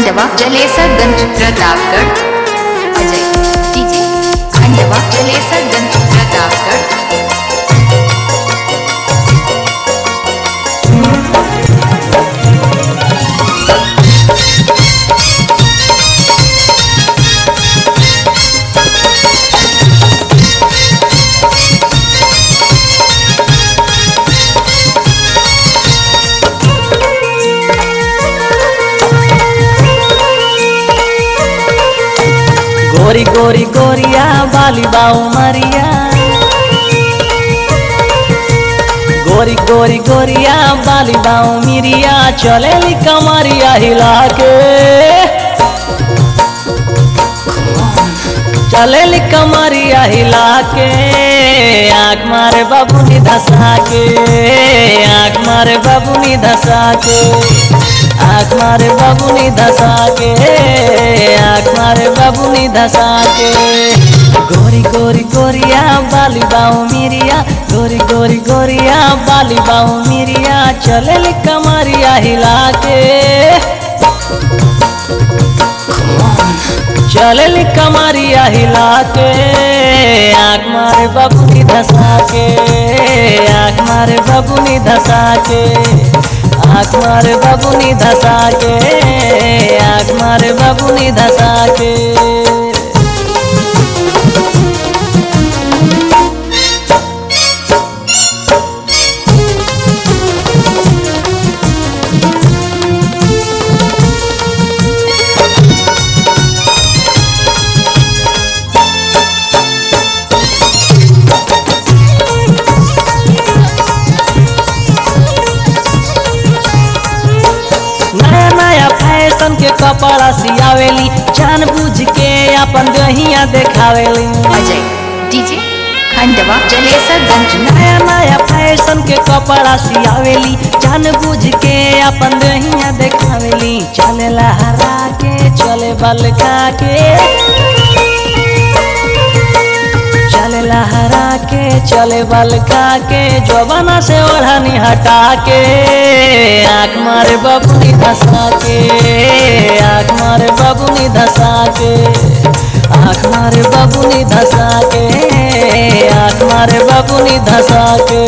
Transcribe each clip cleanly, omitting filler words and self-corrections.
Khandwa Jalesarganj Pratapgarh. Ajay DJ Khandwa Jalesarganj Pratapgarh. गोरी गोरी गोरिया बाली बाऊ मरिया, गोरी गोरी गोरिया बाली बाऊ मिरिया, चलेली कमरिया हिला के, चलेली कमरिया हिला के, आँख मारे बाबूनी धसा के, आँख मारे बाबूनी धसा के, आँख मारे बाबूनी धसा के, आँख मारे बाबूनी धसा के। गोरी गोरी गोरिया बाली बाऊ मिरिया, गोरी गोरी गोरिया बाली बाऊ मिरिया, चलेली कमरिया हिला के, चलेली कमरिया हिला के, आँख मारे बाबूनी धसा के, आँख मारे बाबूनी धसा के, आँख मारे बाबूनी धसा के, आँख मारे बाबूनी धसा के। नया नया फैशन के कपड़ा सियावेली, जान बुझ के अपन दहिया देखावेली। अजय डीजे खंडवा जलेसरगंज। नया नया फैशन के कपड़ा सियावेली, जान बुझ के अपन दहिया देखावेली। चले लहरा के चले बलका के, चले लहरा के चले बलका के, जवाना से ओढ़नी हटा के, आँख मारे बाबूनी धसा के, आँख मारे बाबूनी धसा के, आँख मारे बाबूनी धसा के, आँख मारे बाबूनी धसा के।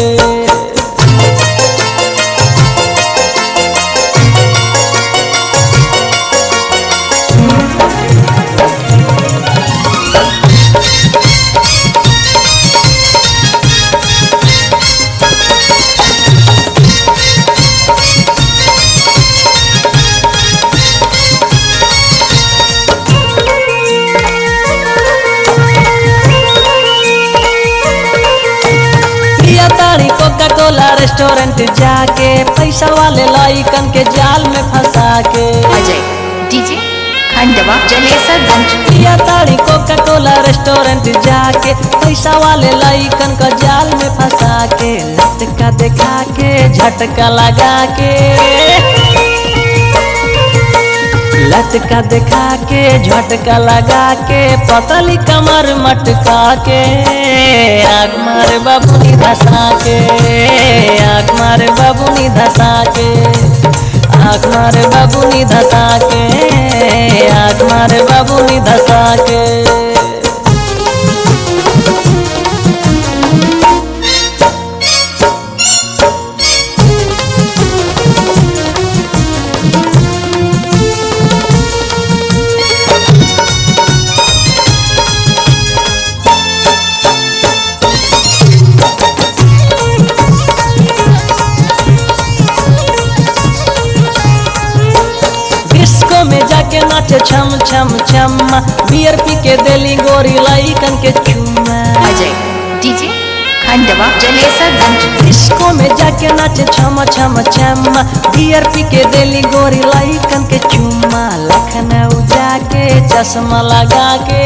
कोका कोला रेस्टोरेंट जाके, पैसा वाले लाइकन के जाल में फंसा के। अजय डीजे खंडवा जलेसरगंज। पिया ताड़ी कोका कोला रेस्टोरेंट जाके, पैसा वाले लाइकन का जाल में फंसा के, लटका दिखा के झटका लगा के, लटका दिखा के झटका लगा के, पतली कमर मटका के, आँख मारे बाबूनी धसा के, आँख मारे बाबूनी धसा के, आँख मारे बाबूनी धसा के, आँख मारे बाबूनी धसा के। डिस्को में जाके नाचे छम छम छम्मा, बियर पी के देली गोरी लाइकन के चुम्मा। अजय डीजे खंडवा जलेसरगंज। डिस्को में जाके नाचे छम छम छम्मा, बियर पी के देली गोरी लाइकन के चुम्मा। लखनऊ जाके चश्मा लगा के,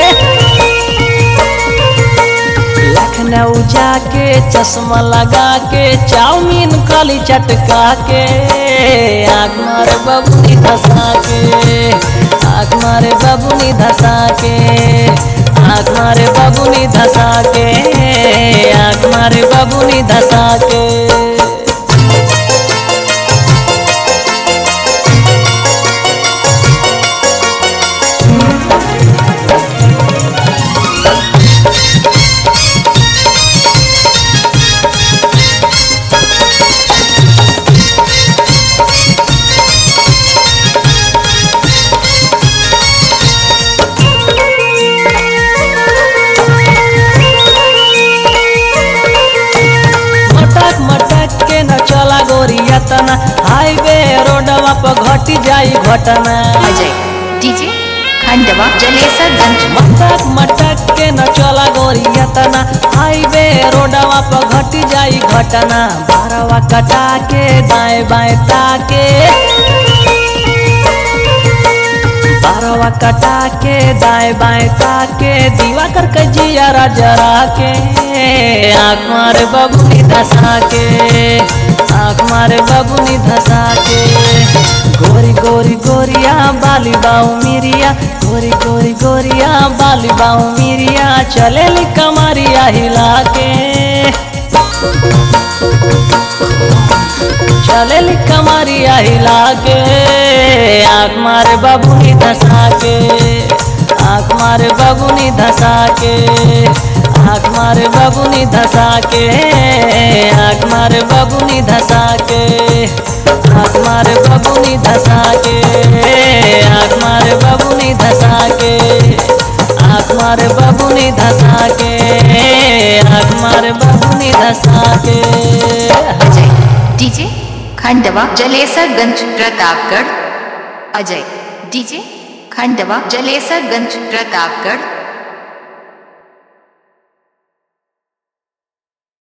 लखनऊ जाके चश्मा लगा के, चाउमीन खाली चटका के, आँख मारे बाबूनी धसा के, आँख मारे बाबूनी धसा के, आँख मारे बाबूनी धसा के, आँख मारे बाबूनी धसा के। रोडवा पर घटी जाई घटना। अजय डीजे खंडवा जलेसरगंज। मटक मटक के न चला गोरिया तना, हाईवे रोडवा पर घटी जाई घटना। बारवा कटा के दाएं बाएं ताके, बारवा कटा के दाएं बाएं ताके, दीवा कर के जिया जरा के, आँख मारे बबुनी धसा के, आँख मारे बबुनी धसा के। गोरी गोरी गोरिया बाली बाऊ मिरिया, गोरी गोरी गोरिया बाली बाऊ मिरिया, चलेली कमरिया हिला के, चलेली कमरिया हिला के, आँख मारे बबुनी धसा के, आँख मारे बबुनी धसा के, आँख मारे बबुनी धसा के, आँख मारे बबुनी धसा के, आँख मारे बबुनी धसा के, आँख मारे बबुनी धसा के, आँख मारे बबुनी धसा के, आँख मारे बबुनी धसा के। अजय डीजे खंडवा जलेसरगंज प्रतापगढ़। अजय डीजे खंडवा जलेसरगंज प्रतापगढ़।